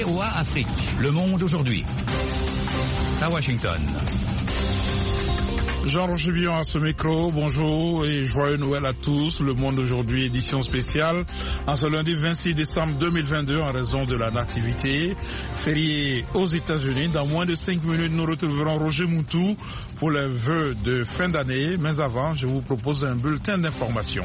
VOA Afrique, le monde aujourd'hui. À Washington. Jean-Roger Billon à ce micro, bonjour et joyeux Noël à tous. Le monde aujourd'hui, édition spéciale, en ce lundi 26 décembre 2022 en raison de la nativité fériée aux États-Unis. Dans moins de 5 minutes, nous retrouverons Roger Moutou pour les vœux de fin d'année. Mais avant, je vous propose un bulletin d'information.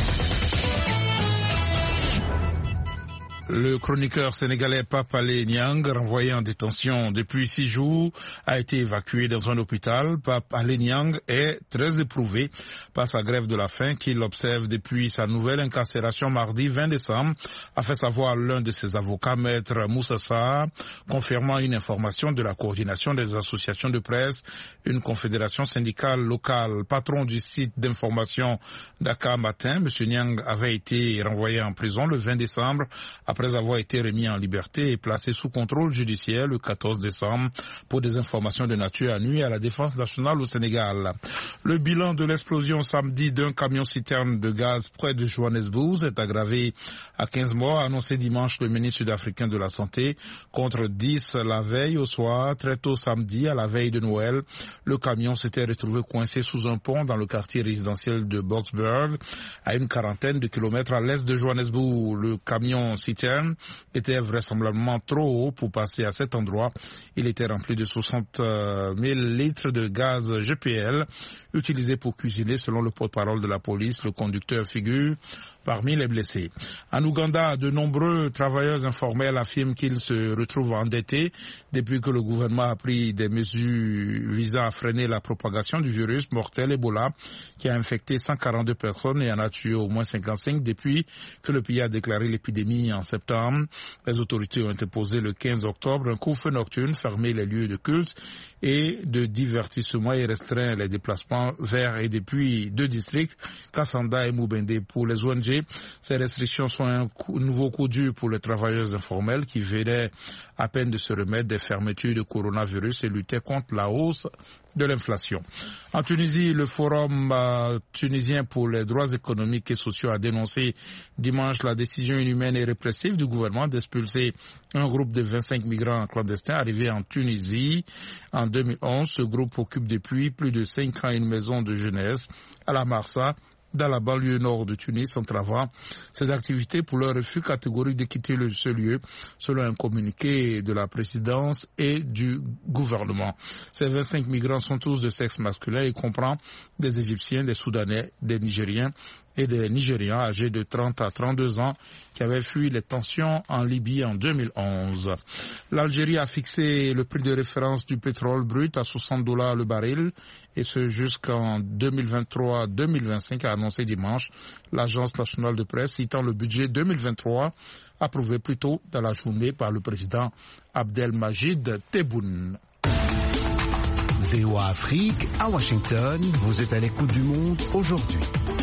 Le chroniqueur sénégalais Pape Alé Niang, renvoyé en détention depuis 6 jours, a été évacué dans un hôpital. Pape Alé Niang est très éprouvé par sa grève de la faim qu'il observe depuis sa nouvelle incarcération mardi 20 décembre, a fait savoir l'un de ses avocats, Maître Moussa Sarr, confirmant une information de la coordination des associations de presse, une confédération syndicale locale. Patron du site d'information Dakar Matin, M. Niang avait été renvoyé en prison le 20 décembre après avoir été remis en liberté et placé sous contrôle judiciaire le 14 décembre pour des informations de nature à nuire à la défense nationale au Sénégal. Le bilan de l'explosion samedi d'un camion-citerne de gaz près de Johannesburg est aggravé à 15 morts, annoncé dimanche le ministre sud-africain de la Santé, contre 10 la veille au soir. Très tôt samedi, à la veille de Noël, le camion s'était retrouvé coincé sous un pont dans le quartier résidentiel de Boksburg, à une quarantaine de kilomètres à l'est de Johannesburg. Le camion-citerne était vraisemblablement trop haut pour passer à cet endroit. Il était rempli de 60 000 litres de gaz GPL utilisé pour cuisiner, selon le porte-parole de la police. Le conducteur figure parmi les blessés. En Ouganda, de nombreux travailleurs informels affirment qu'ils se retrouvent endettés depuis que le gouvernement a pris des mesures visant à freiner la propagation du virus mortel Ebola qui a infecté 142 personnes et en a tué au moins 55 depuis que le pays a déclaré l'épidémie en septembre. Les autorités ont imposé le 15 octobre un couvre-feu nocturne, fermé les lieux de culte et de divertissement et restreint les déplacements vers et depuis 2 districts, Kassanda et Moubende. Pour les ONG, ces restrictions sont un nouveau coup dur pour les travailleurs informels qui venaient à peine de se remettre des fermetures de coronavirus et lutter contre la hausse de l'inflation. En Tunisie, le Forum tunisien pour les droits économiques et sociaux a dénoncé dimanche la décision inhumaine et répressive du gouvernement d'expulser un groupe de 25 migrants clandestins arrivés en Tunisie en 2011. Ce groupe occupe depuis plus de 5 ans une maison de jeunesse à la Marsa, dans la banlieue nord de Tunis, entravant ses activités pour leur refus catégorique de quitter ce lieu, selon un communiqué de la présidence et du gouvernement. Ces 25 migrants sont tous de sexe masculin et comprend des Égyptiens, des Soudanais, des Nigériens et des Nigérians âgés de 30 à 32 ans qui avaient fui les tensions en Libye en 2011. L'Algérie a fixé le prix de référence du pétrole brut à $60 le baril et ce jusqu'en 2023-2025, a annoncé dimanche l'agence nationale de presse, citant le budget 2023 approuvé plus tôt dans la journée par le président Abdelmajid Tebboune. VOA Afrique, à Washington, vous êtes à l'écoute du monde aujourd'hui.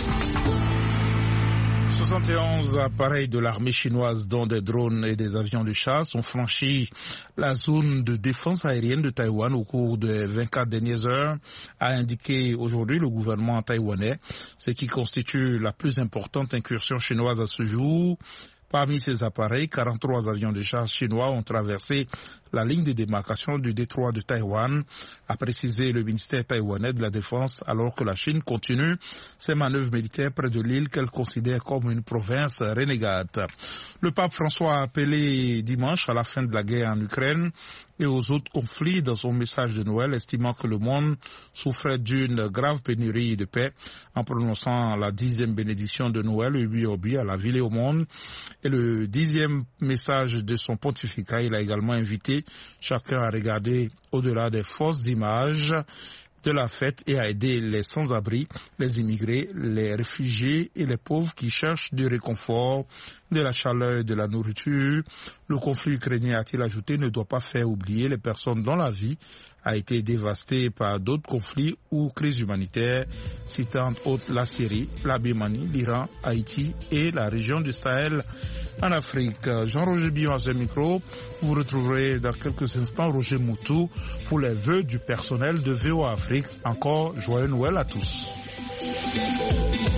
71 appareils de l'armée chinoise, dont des drones et des avions de chasse, ont franchi la zone de défense aérienne de Taïwan au cours des 24 dernières heures, a indiqué aujourd'hui le gouvernement taïwanais, ce qui constitue la plus importante incursion chinoise à ce jour. Parmi ces appareils, 43 avions de chasse chinois ont traversé la ligne de démarcation du détroit de Taïwan, a précisé le ministère taïwanais de la Défense, alors que la Chine continue ses manœuvres militaires près de l'île qu'elle considère comme une province renégate. Le pape François a appelé dimanche à la fin de la guerre en Ukraine et aux autres conflits dans son message de Noël, estimant que le monde souffrait d'une grave pénurie de paix, en prononçant la 10e bénédiction de Noël, Ubi Obi, à la ville et au monde. Et le 10e message de son pontificat, il a également invité chacun à regarder au-delà des fausses images de la fête et à aider les sans-abri, les immigrés, les réfugiés et les pauvres qui cherchent du réconfort, de la chaleur et de la nourriture. Le conflit ukrainien, a-t-il ajouté, ne doit pas faire oublier les personnes dont la vie a été dévastée par d'autres conflits ou crises humanitaires, citant entre autres la Syrie, la Birmanie, l'Iran, Haïti et la région du Sahel en Afrique. Jean-Roger Billon à ce micro. Vous retrouverez dans quelques instants Roger Moutou pour les vœux du personnel de VOA Afrique. Encore joyeux Noël à tous.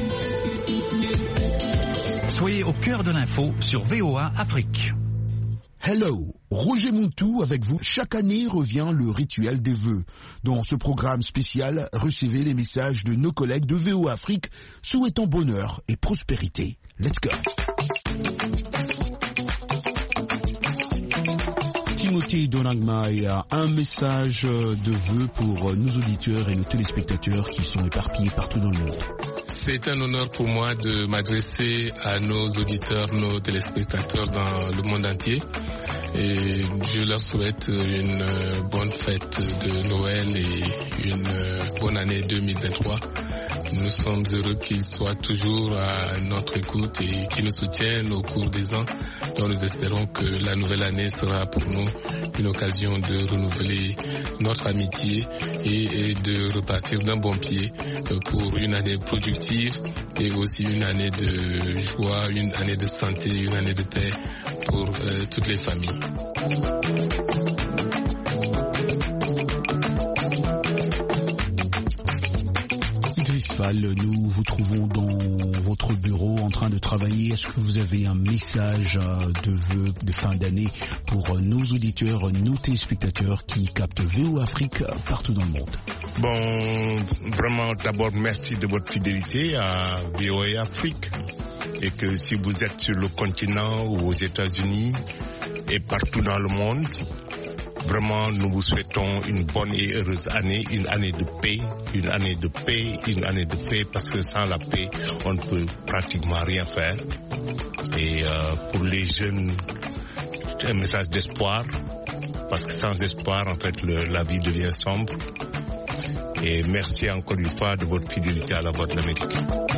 Soyez au cœur de l'info sur VOA Afrique. Hello, Roger Montou avec vous. Chaque année revient le rituel des vœux. Dans ce programme spécial, recevez les messages de nos collègues de VOA Afrique souhaitant bonheur et prospérité. Let's go. Timothée Donangmaï a un message de vœux pour nos auditeurs et nos téléspectateurs qui sont éparpillés partout dans le monde. C'est un honneur pour moi de m'adresser à nos auditeurs, nos téléspectateurs dans le monde entier. Et je leur souhaite une bonne fête de Noël et une bonne année 2023. Nous sommes heureux qu'ils soient toujours à notre écoute et qu'ils nous soutiennent au cours des ans. Donc nous espérons que la nouvelle année sera pour nous une occasion de renouveler notre amitié et de repartir d'un bon pied pour une année productive et aussi une année de joie, une année de santé, une année de paix pour toutes les familles. Nous vous trouvons dans votre bureau en train de travailler. Est-ce que vous avez un message de vœux de fin d'année pour nos auditeurs, nos téléspectateurs qui captent VOA Afrique partout dans le monde? Bon, vraiment d'abord merci de votre fidélité à VOA Afrique et que si vous êtes sur le continent ou aux États-Unis et partout dans le monde, vraiment, nous vous souhaitons une bonne et heureuse année, une année de paix, une année de paix, une année de paix, parce que sans la paix, on ne peut pratiquement rien faire. Et pour les jeunes, un message d'espoir, parce que sans espoir, en fait, la vie devient sombre. Et merci encore une fois de votre fidélité à la Voix de l'Amérique.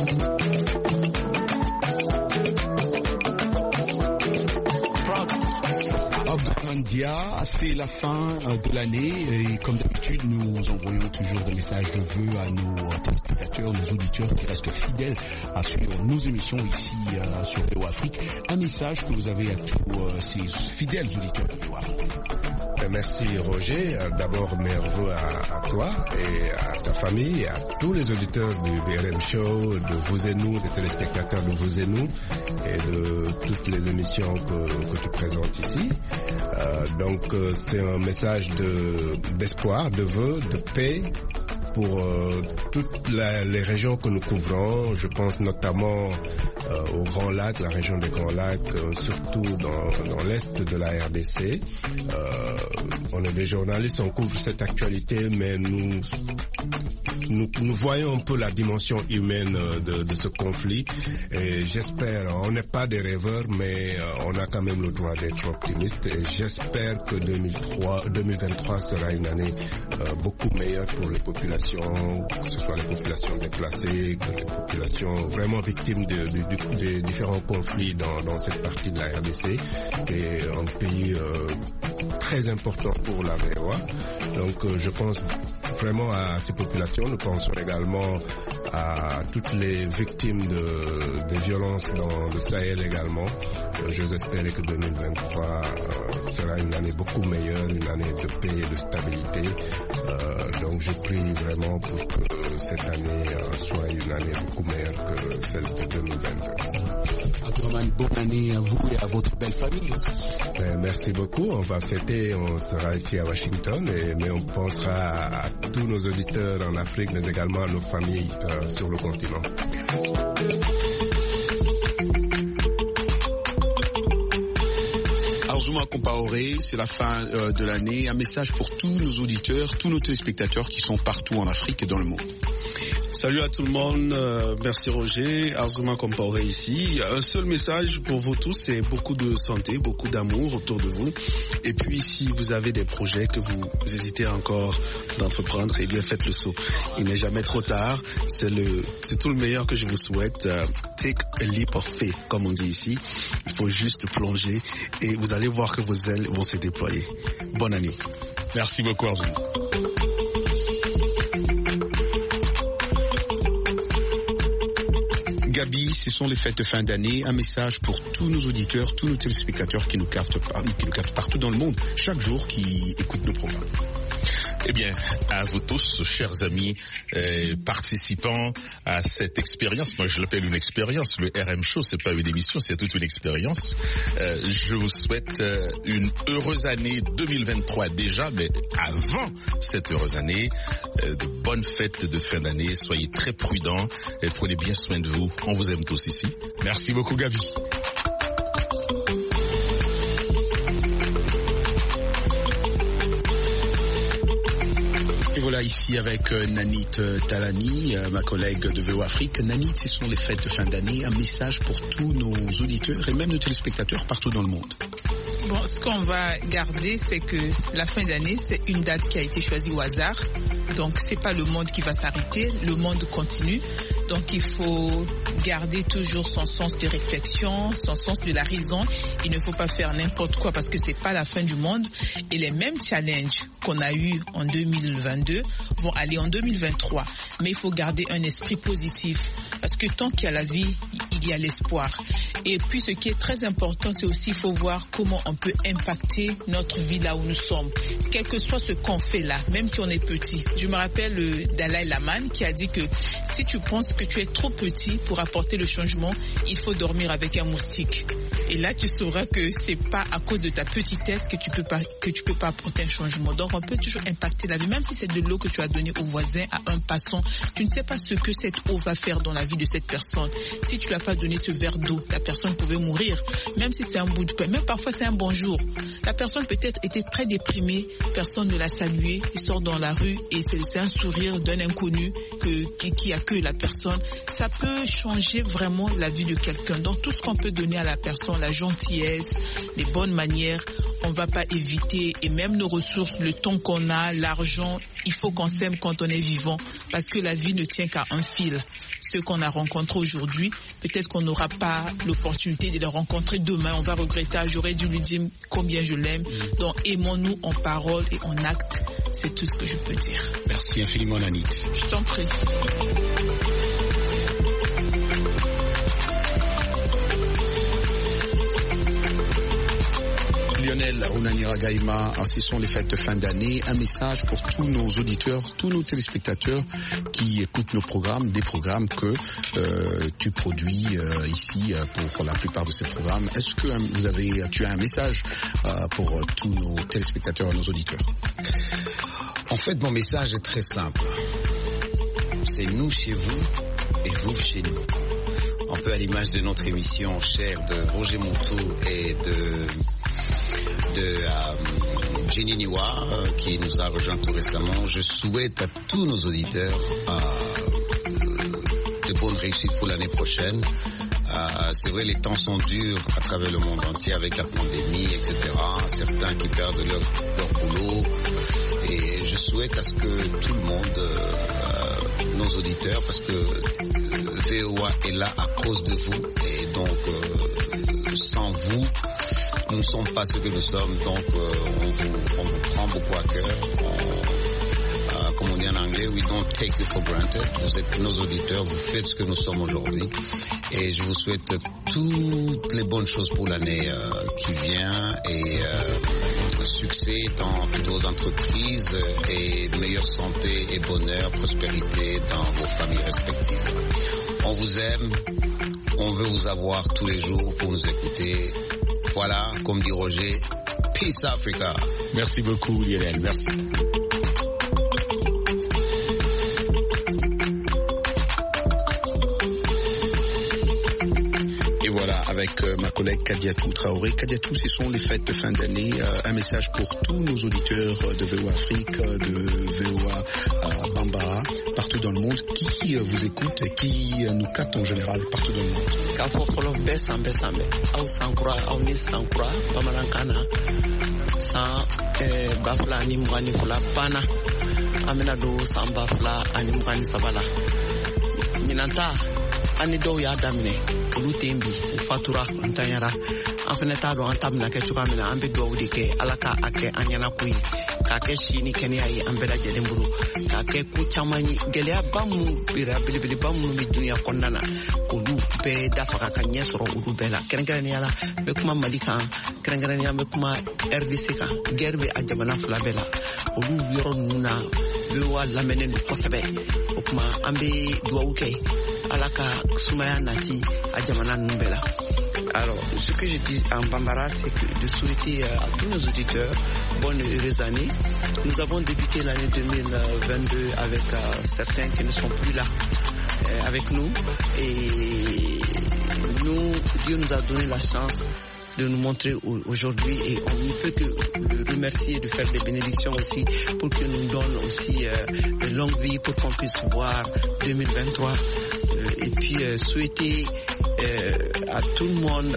C'est la fin de l'année et comme d'habitude nous envoyons toujours des messages de vœux à nos téléspectateurs, nos auditeurs qui restent fidèles à suivre nos émissions ici sur VOA Afrique. Un message que vous avez à tous ces fidèles auditeurs de VOA Afrique. Merci Roger, d'abord mes vœux à toi et à ta famille, à tous les auditeurs du BRM Show, de Vous et Nous, des téléspectateurs de Vous et Nous et de toutes les émissions que tu présentes ici. Donc c'est un message d'espoir, de vœux, de paix pour toutes les régions que nous couvrons. Je pense notamment au Grand Lac, la région des Grands Lacs, surtout dans l'est de la RDC. On est des journalistes, on couvre cette actualité, mais nous voyons un peu la dimension humaine de ce conflit. Et j'espère, on n'est pas des rêveurs, mais on a quand même le droit d'être optimiste. Et j'espère que 2023 sera une année beaucoup meilleure pour les populations, que ce soit les populations déplacées, que les populations vraiment victimes des différents conflits dans cette partie de la RDC, qui est un pays très important pour la VOA. Donc je pense vraiment à ces populations. Nous pensons également à toutes les victimes des violences dans le Sahel également. J'ose espérer que 2023 sera une année beaucoup meilleure, une année de paix et de stabilité. Donc je prie vraiment pour que cette année soit une année beaucoup meilleure que celle de 2022. Abdourahmane, bonne année à vous et à votre belle famille. Merci beaucoup. On va fêter, on sera ici à Washington, mais on pensera à tous nos auditeurs en Afrique, mais également à nos familles sur le continent. Arzuma Compaoré, c'est la fin de l'année. Un message pour tous nos auditeurs, tous nos téléspectateurs qui sont partout en Afrique et dans le monde. Salut à tout le monde, merci Roger, Arzuma Compaoré ici. Un seul message pour vous tous, c'est beaucoup de santé, beaucoup d'amour autour de vous. Et puis si vous avez des projets que vous hésitez encore d'entreprendre, eh bien faites le saut. Il n'est jamais trop tard, c'est tout le meilleur que je vous souhaite. Take a leap of faith, comme on dit ici. Il faut juste plonger et vous allez voir que vos ailes vont se déployer. Bonne année. Merci beaucoup Arzuma. Gabi, ce sont les fêtes de fin d'année. Un message pour tous nos auditeurs, tous nos téléspectateurs qui nous captent partout dans le monde, chaque jour, qui écoutent nos programmes. Eh bien, à vous tous, chers amis, participants à cette expérience, moi je l'appelle une expérience, le RM Show, c'est pas une émission, c'est toute une expérience. Je vous souhaite une heureuse année 2023 déjà, mais avant cette heureuse année, de bonnes fêtes de fin d'année, soyez très prudents et prenez bien soin de vous. On vous aime tous ici. Merci beaucoup, Gabi. Voilà, ici avec Nanit Talani, ma collègue de VO Afrique. Nanit, ce sont les fêtes de fin d'année, un message pour tous nos auditeurs et même nos téléspectateurs partout dans le monde. Bon, ce qu'on va garder, c'est que la fin d'année, c'est une date qui a été choisie au hasard. Donc, c'est pas le monde qui va s'arrêter, le monde continue. Donc, il faut garder toujours son sens de réflexion, son sens de la raison. Il ne faut pas faire n'importe quoi parce que c'est pas la fin du monde. Et les mêmes challenges qu'on a eu en 2022 vont aller en 2023. Mais il faut garder un esprit positif parce que tant qu'il y a la vie, il y a l'espoir. Et puis, ce qui est très important, c'est aussi, il faut voir comment on peut impacter notre vie là où nous sommes. Quel que soit ce qu'on fait là, même si on est petit. Je me rappelle le Dalai Lama qui a dit que si tu penses que tu es trop petit pour apporter le changement, il faut dormir avec un moustique. Et là, tu sauras que c'est pas à cause de ta petitesse que tu peux pas apporter un changement. Donc, on peut toujours impacter la vie, même si c'est de l'eau que tu as donnée au voisin, à un passant. Tu ne sais pas ce que cette eau va faire dans la vie de cette personne. Si tu lui as pas donné ce verre d'eau, la personne pouvait mourir, même si c'est un bout de pain. Même parfois, c'est un bonjour. La personne peut-être était très déprimée, personne ne l'a salué, il sort dans la rue et c'est un sourire d'un inconnu qui accueille la personne. Ça peut changer vraiment la vie de quelqu'un. Donc, tout ce qu'on peut donner à la personne, la gentillesse, les bonnes manières, on ne va pas éviter. Et même nos ressources, le temps qu'on a, l'argent, il faut qu'on s'aime quand on est vivant. Parce que la vie ne tient qu'à un fil. Ceux qu'on a rencontrés aujourd'hui, peut-être qu'on n'aura pas l'opportunité de les rencontrer demain. On va regretter, j'aurais dû lui dire combien je l'aime. Donc, aimons-nous en parole et en acte. C'est tout ce que je peux dire. Merci infiniment, Nanit. Je t'en prie. Lionel Runanira Gaïma, ce sont les fêtes de fin d'année. Un message pour tous nos auditeurs, tous nos téléspectateurs qui écoutent nos programmes, des programmes que tu produis ici pour la plupart de ces programmes. Est-ce que tu as un message pour tous nos téléspectateurs et nos auditeurs? En fait, mon message est très simple. C'est nous chez vous et vous chez nous. Un peu à l'image de notre émission chère de Roger Monteau et de Jenny Niwa qui nous a rejoint tout récemment. Je souhaite à tous nos auditeurs de bonnes réussites pour l'année prochaine. C'est vrai, les temps sont durs à travers le monde entier avec la pandémie, etc. Certains qui perdent leur boulot. Et je souhaite à ce que tout le monde, nos auditeurs, parce que VOA est là à cause de vous. Et donc, sans vous, nous ne sommes pas ce que nous sommes. Donc, on vous prend beaucoup à cœur. Comme on dit en anglais, we don't take you for granted. Vous êtes nos auditeurs, vous faites ce que nous sommes aujourd'hui. Et je vous souhaite toutes les bonnes choses pour l'année qui vient et succès dans toutes vos entreprises et meilleure santé et bonheur, prospérité dans vos familles respectives. On vous aime, on veut vous avoir tous les jours pour nous écouter. Voilà, comme dit Roger, Peace Africa. Merci beaucoup, Lionel. Merci. Avec ma collègue Kadiatou Traoré. Kadiatou, ce sont les fêtes de fin d'année. Un message pour tous nos auditeurs de VOA Afrique, de VOA Bambara, partout dans le monde, qui vous écoutent et qui nous captent en général partout dans le monde. Kafofolo besambe au sankura au ni sankura bamalankana sa bafla ni mwani fula pana amena do samba fula ani mwani sabala ninanta ani dɔw y'a daminɛ olu tɛ bi u fatura an tanyara an fɛnɛ t'a dɔn an ta bɛna kɛ cogoya min na an bɛ duwawu de kɛ ala ka a kɛ an ɲɛna ko ye k'a kɛ si ni kɛnɛya ye an bɛɛ lajɛlen bolo k'a kɛ ko caman ye gɛlɛyaba minnu belebeleba minnu bɛ dunuya kɔnɔna na k'olu bɛɛ dafaga ka ɲɛ sɔrɔ olu bɛɛ la kɛrɛnkɛrɛnnenya la n bɛ kuma Mali kan kɛrɛnkɛrɛnnenya n bɛ kuma RDC kan guerre bɛ a jamana fila bɛɛ la olu yɔrɔ ninnu na VOA lamɛnnen don kosɛbɛ o kuma an bɛ dugawu kɛ Ala ka sumaya nati a jamana ninnu bɛɛ la. Alors, ce que je dis en bambara, c'est que de souhaiter à tous nos auditeurs bonne et heureuse année. Nous avons débuté l'année 2022 avec certains qui ne sont plus là avec nous. Et nous, Dieu nous a donné la chance de nous montrer aujourd'hui et on ne peut que le remercier de faire des bénédictions aussi pour qu'il nous donne aussi de longue vie pour qu'on puisse voir 2023 et puis souhaiter à tout le monde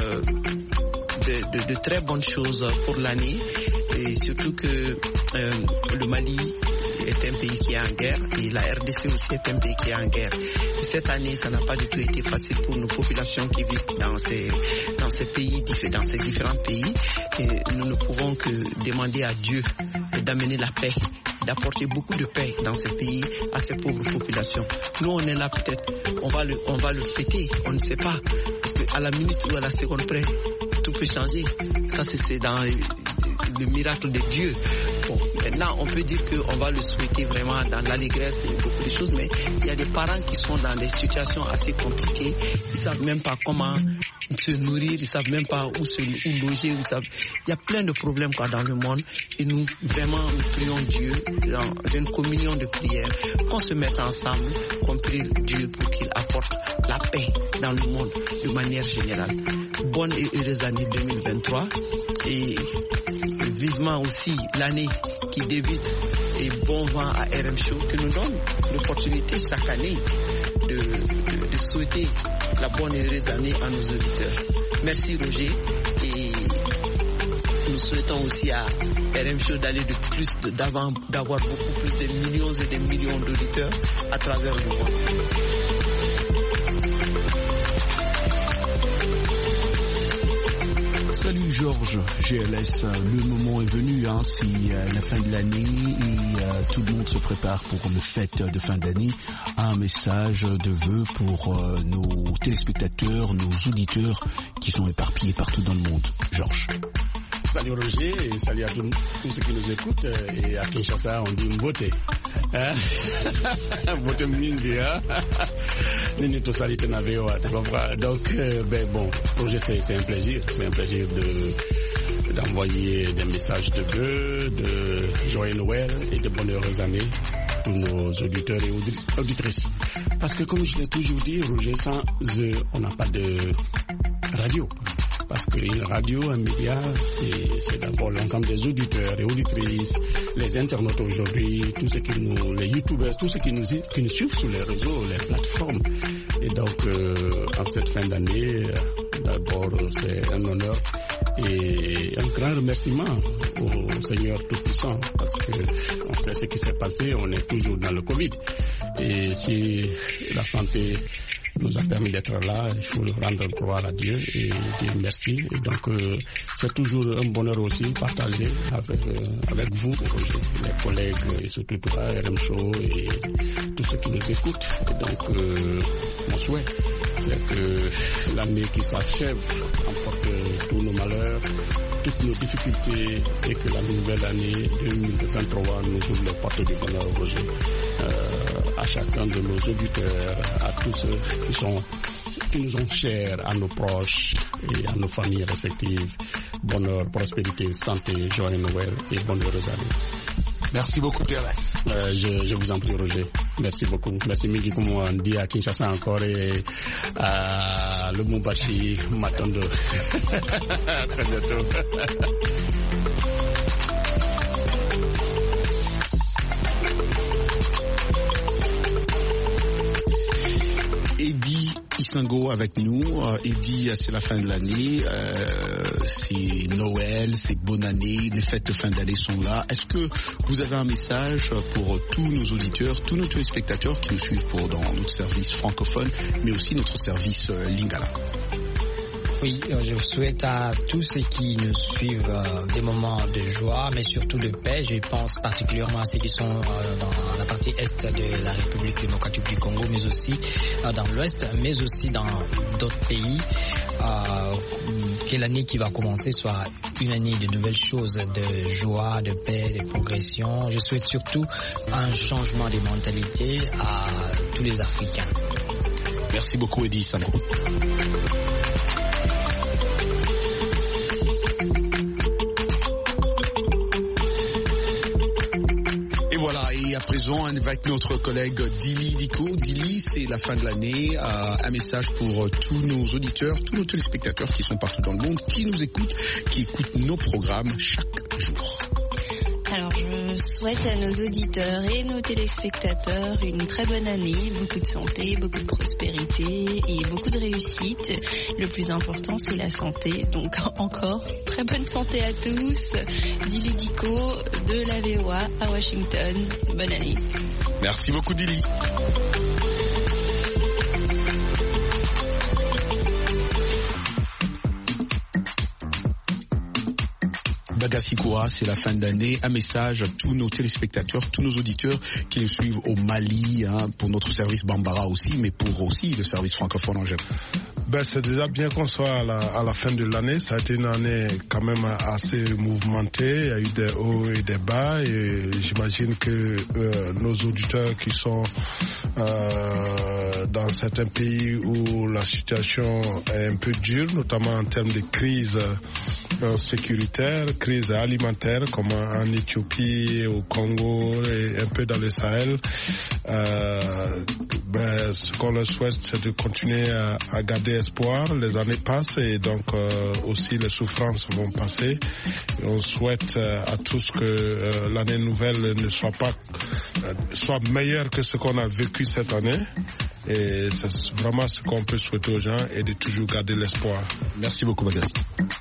de très bonnes choses pour l'année et surtout que le Mali est un pays qui est en guerre et la RDC aussi est un pays qui est en guerre. Et cette année, ça n'a pas du tout été facile pour nos populations qui vivent dans ces pays, dans ces différents pays. Et nous ne pouvons que demander à Dieu d'amener la paix, d'apporter beaucoup de paix dans ces pays à ces pauvres populations. Nous, on est là peut-être, on va le fêter, on ne sait pas, parce qu'à la minute ou à la seconde près, tout peut changer. Ça, c'est dans le miracle de Dieu. Bon, maintenant, on peut dire qu'on va le souhaiter vraiment dans l'allégresse et beaucoup de choses, mais il y a des parents qui sont dans des situations assez compliquées. Ils savent même pas comment se nourrir, ils savent même pas où loger, il y a plein de problèmes dans le monde et nous prions Dieu dans une communion de prière, qu'on se mette ensemble, qu'on prie Dieu pour qu'il apporte la paix dans le monde de manière générale. Bonne et heureuse année 2023 et vivement aussi l'année qui débute et bon vent à RM Show qui nous donne l'opportunité chaque année de souhaiter la bonne et heureuse année à nos auditeurs. Merci Roger et nous souhaitons aussi à RM Show d'aller d'avoir beaucoup plus de millions et des millions d'auditeurs à travers le monde. Salut Georges, GLS, le moment est venu, c'est la fin de l'année et tout le monde se prépare pour le fête de fin d'année. Un message de vœux pour nos téléspectateurs, nos auditeurs qui sont éparpillés partout dans le monde. Georges. Salut Roger et salut à tous ceux qui nous écoutent. Et à Kinshasa, on dit Mbote. Mbote Mingi, Nini to salite na VOA, tu comprends? Donc, bon, Roger, c'est un plaisir. C'est un plaisir d'envoyer des messages de vœux, de joyeux Noël et de bonnes heureuses années à tous nos auditeurs et auditrices. Parce que comme je l'ai toujours dit, Roger, sans eux, on n'a pas de radio. Parce qu'une radio, un média, c'est d'abord l'ensemble des auditeurs et auditrices, les internautes aujourd'hui, les youtubeurs, tous ceux qui nous suivent sur les réseaux, les plateformes. Et donc, en cette fin d'année, d'abord, c'est un honneur et un grand remerciement au Seigneur Tout-Puissant parce qu'on sait ce qui s'est passé, on est toujours dans le Covid. Et si la santé nous a permis d'être là, il faut rendre gloire à Dieu et dire merci. Et donc, c'est toujours un bonheur aussi partager avec vous, les collègues, et surtout toi, RM Show et tous ceux qui nous écoutent. Et donc, mon souhait, c'est que l'année qui s'achève emporte tous nos malheurs, toutes nos difficultés et que la nouvelle année 2023 nous ouvre les portes du bonheur, Roger. À chacun de nos auditeurs, à tous ceux qui nous ont chers, à nos proches et à nos familles respectives. Bonheur, prospérité, santé, joyeux Noël et bonne heureuse année. Merci beaucoup, Thérèse. Je vous en prie, Roger. Merci beaucoup. Merci Mingi, comme on dit à Kinshasa encore et à Lumumbashi, Matondo. À très bientôt. Eddie Isango avec nous. Eddie, c'est la fin de l'année, c'est Noël, c'est bonne année, les fêtes de fin d'année sont là. Est-ce que vous avez un message pour tous nos auditeurs, tous nos téléspectateurs qui nous suivent dans notre service francophone, mais aussi notre service lingala? Oui, je souhaite à tous ceux qui nous suivent des moments de joie, mais surtout de paix. Je pense particulièrement à ceux qui sont dans la partie est de la République démocratique du Congo, mais aussi dans l'ouest, mais aussi dans d'autres pays. Que l'année qui va commencer soit une année de nouvelles choses, de joie, de paix, de progression. Je souhaite surtout un changement de mentalité à tous les Africains. Merci beaucoup, Eddie Sandro. Et à présent, avec notre collègue Dili Diko. Dili, c'est la fin de l'année. Un message pour tous nos auditeurs, tous nos téléspectateurs qui sont partout dans le monde, qui nous écoutent, qui écoutent nos programmes chaque jour. Alors, je souhaite à nos auditeurs et nos téléspectateurs une très bonne année, beaucoup de santé, beaucoup de prospérité et beaucoup de réussite. Le plus important, c'est la santé. Donc, encore, très bonne santé à tous. Dili Diko de la VOA à Washington. Bonne année. Merci beaucoup, Dili. Bagasikoa, c'est la fin d'année. Un message à tous nos téléspectateurs, tous nos auditeurs qui nous suivent au Mali, pour notre service Bambara aussi, mais pour aussi le service francophone en général. C'est déjà bien qu'on soit à la fin de l'année. Ça a été une année quand même assez mouvementée. Il y a eu des hauts et des bas. Et j'imagine que nos auditeurs qui sont dans certains pays où la situation est un peu dure, notamment en termes de crise sécuritaire, crise alimentaire, comme en Éthiopie, au Congo et un peu dans le Sahel. Ce qu'on leur souhaite, c'est de continuer à garder espoir. Les années passent et donc aussi les souffrances vont passer. Et on souhaite à tous que l'année nouvelle ne soit pas soit meilleure que ce qu'on a vécu cette année. Et c'est vraiment ce qu'on peut souhaiter aux gens et de toujours garder l'espoir. Merci beaucoup, Bagassi.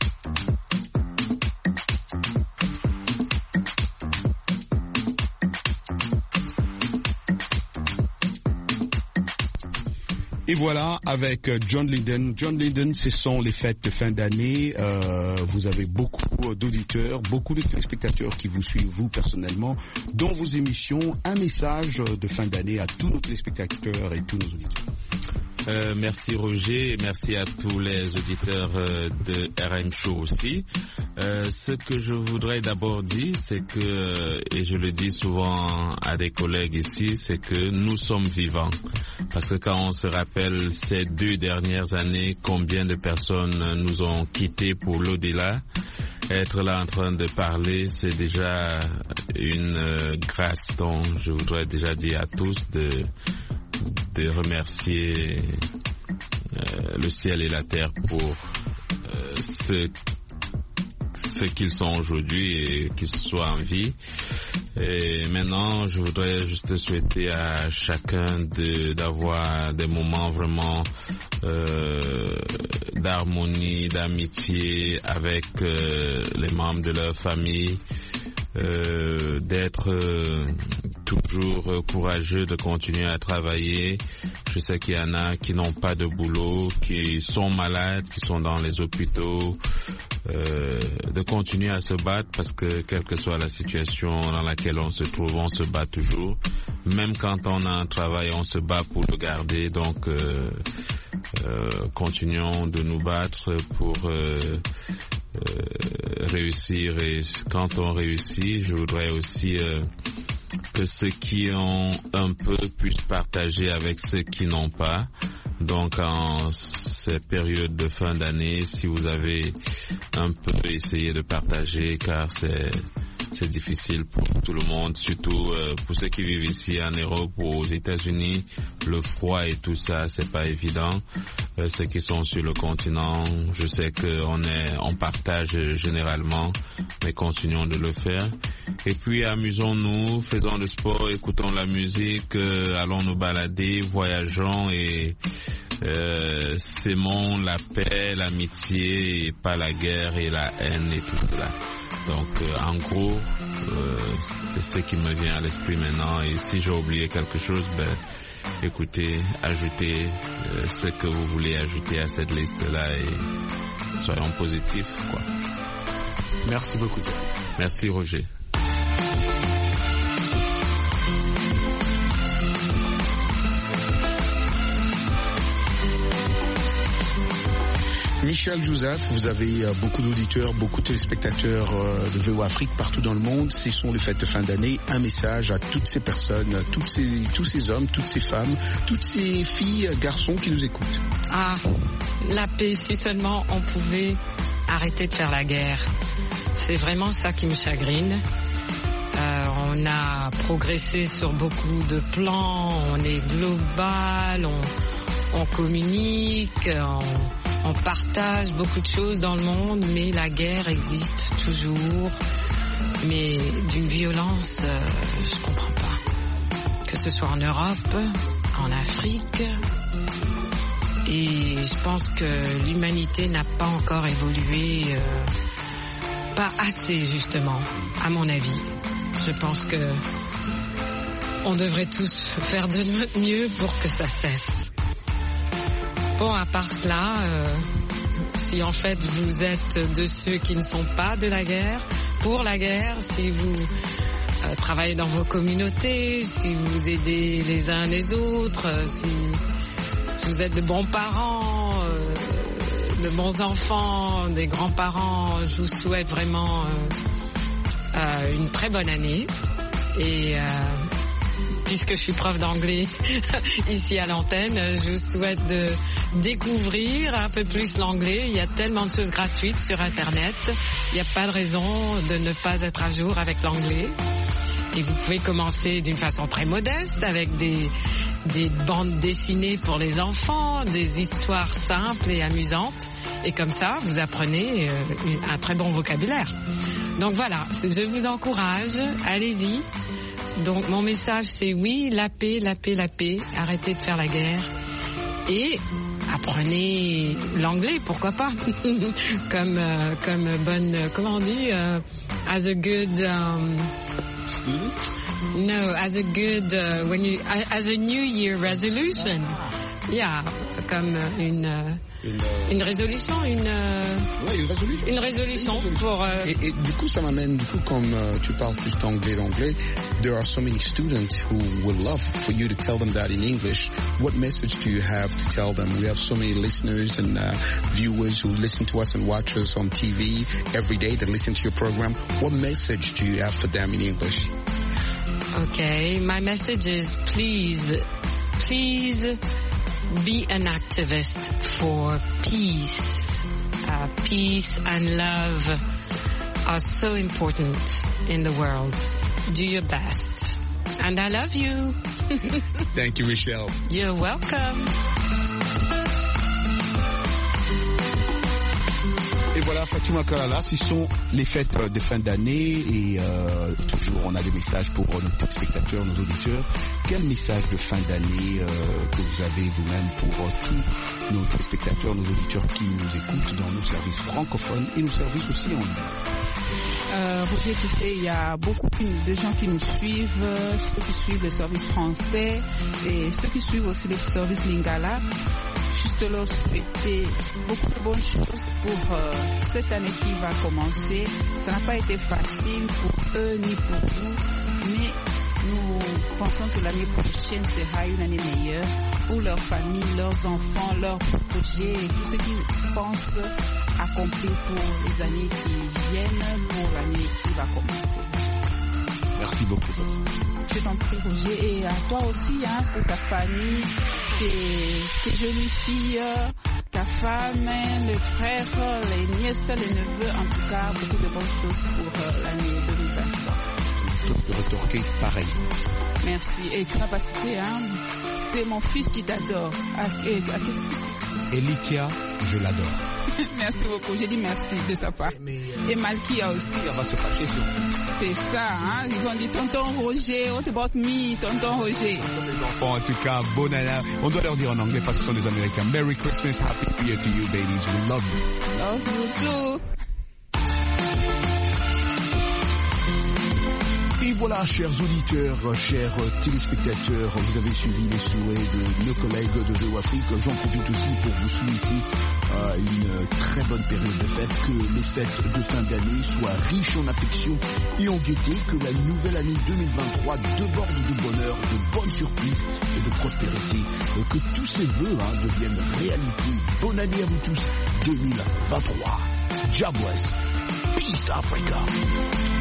Et voilà, avec John Linden. John Linden, ce sont les fêtes de fin d'année. Vous avez beaucoup d'auditeurs, beaucoup de téléspectateurs qui vous suivent, vous personnellement, dans vos émissions. Un message de fin d'année à tous nos téléspectateurs et tous nos auditeurs. Merci Roger, et merci à tous les auditeurs de RM Show aussi. Ce que je voudrais d'abord dire, c'est que, et je le dis souvent à des collègues ici, c'est que nous sommes vivants. Parce que quand on se rappelle ces 2 dernières années, combien de personnes nous ont quittés pour l'au-delà, être là en train de parler, c'est déjà une grâce. Donc je voudrais déjà dire à tous de remercier le ciel et la terre pour ce qu'ils sont aujourd'hui et qu'ils soient en vie. Et maintenant, je voudrais juste souhaiter à chacun d'avoir des moments vraiment d'harmonie, d'amitié avec les membres de leur famille, d'être toujours courageux, de continuer à travailler. Je sais qu'il y en a qui n'ont pas de boulot, qui sont malades, qui sont dans les hôpitaux, de continuer à se battre parce que quelle que soit la situation dans laquelle on se trouve, on se bat toujours. Même quand on a un travail, on se bat pour le garder. Donc, continuons de nous battre pour réussir. Et quand on réussit, je voudrais aussi que ceux qui ont un peu puissent partager avec ceux qui n'ont pas. Donc en ces périodes de fin d'année, si vous avez un peu essayé de partager, car c'est difficile pour tout le monde, surtout pour ceux qui vivent ici en Europe ou aux États-Unis, le froid et tout ça, c'est pas évident. Ceux qui sont sur le continent, je sais on partage généralement, mais continuons de le faire. Et puis amusons-nous, faisons le sport, écoutons la musique, allons nous balader, voyageons et s'aimons la paix, l'amitié et pas la guerre et la haine et tout cela. Donc en gros, c'est ce qui me vient à l'esprit maintenant. Et si j'ai oublié quelque chose, écoutez, ajoutez ce que vous voulez ajouter à cette liste-là et soyons positifs, quoi. Merci beaucoup, John. Merci, Roger. Michel Jouzat, vous avez beaucoup d'auditeurs, beaucoup de téléspectateurs de VOA Afrique partout dans le monde. Ce sont les fêtes de fin d'année. Un message à toutes ces personnes, tous ces hommes, toutes ces femmes, toutes ces filles, garçons qui nous écoutent. Ah, la paix, si seulement on pouvait arrêter de faire la guerre. C'est vraiment ça qui me chagrine. On a progressé sur beaucoup de plans, on est global, on communique, on partage beaucoup de choses dans le monde, mais la guerre existe toujours, mais d'une violence, je comprends pas. Que ce soit en Europe, en Afrique, et je pense que l'humanité n'a pas encore évolué, pas assez justement, à mon avis. Je pense que on devrait tous faire de notre mieux pour que ça cesse. Bon, à part cela, si en fait vous êtes de ceux qui ne sont pas de la guerre, pour la guerre, si vous travaillez dans vos communautés, si vous aidez les uns les autres, si vous êtes de bons parents, de bons enfants, des grands-parents, je vous souhaite vraiment une très bonne année. Et puisque je suis prof d'anglais ici à l'antenne, je vous souhaite de découvrir un peu plus l'anglais. Il y a tellement de choses gratuites sur Internet. Il n'y a pas de raison de ne pas être à jour avec l'anglais. Et vous pouvez commencer d'une façon très modeste avec des bandes dessinées pour les enfants, des histoires simples et amusantes. Et comme ça, vous apprenez un très bon vocabulaire. Donc voilà, je vous encourage, allez-y. Donc mon message c'est oui, la paix, la paix, la paix, arrêtez de faire la guerre et apprenez l'anglais, pourquoi pas, comme bonne, comment on dit, as a good, as a New Year resolution, yeah, comme une résolution, une résolution pour. Et du coup, ça m'amène, comme tu parles plus d'anglais, there are so many students who would love for you to tell them that in English. What message do you have to tell them? We have so many listeners and viewers who listen to us and watch us on TV every day. That listen to your program. What message do you have for them in English? Okay, my message is please be an activist for peace. Peace and love are so important in the world. Do your best. And I love you. Thank you, Michelle. You're welcome. Et voilà, Fatima Kalala, ce sont les fêtes de fin d'année et toujours on a des messages pour nos téléspectateurs, nos auditeurs. Quel message de fin d'année que vous avez vous-même pour tous nos téléspectateurs, nos auditeurs qui nous écoutent dans nos services francophones et nos services aussi en ligne? Roger, tu sais, il y a beaucoup de gens qui nous suivent, ceux qui suivent le service français et ceux qui suivent aussi le service Lingala. Juste leur souhaiter beaucoup de bonnes choses pour cette année qui va commencer. Ça n'a pas été facile pour eux ni pour nous, mais nous pensons que l'année prochaine sera une année meilleure pour leurs familles, leurs enfants, leurs projets et tout ce qu'ils pensent accomplir pour les années qui viennent, pour l'année qui va commencer. Merci beaucoup. Je t'en prie, Roger, et à toi aussi, pour ta famille, tes jolies filles, ta femme, les frères, les nièces, les neveux, en tout cas, beaucoup de bonnes choses pour l'année 2023. De retorquer pareil. Merci. Et tu n'as pas cité, c'est mon fils qui t'adore. Qu'est-ce que c'est? Elikia, je l'adore. Merci beaucoup, j'ai dit merci de sa part. Et Malkia aussi. On va se fâcher sur vous. C'est ça, ils ont dit tonton Roger, what about me, tonton Roger. Les enfants, en tout cas, bonne année. On doit leur dire en anglais parce que ce sont des Américains. Merry Christmas, Happy New Year to you, babies. We love you. Love you too. Et voilà, chers auditeurs, chers téléspectateurs, vous avez suivi les souhaits de nos collègues de VOA Afrique. J'en profite aussi pour vous souhaiter une très bonne période de fête, que les fêtes de fin d'année soient riches en affection et en gaieté, que la nouvelle année 2023 déborde de bonheur, de bonnes surprises et de prospérité, que tous ces vœux deviennent réalité. Bonne année à vous tous 2023. Jabwas, Peace Africa.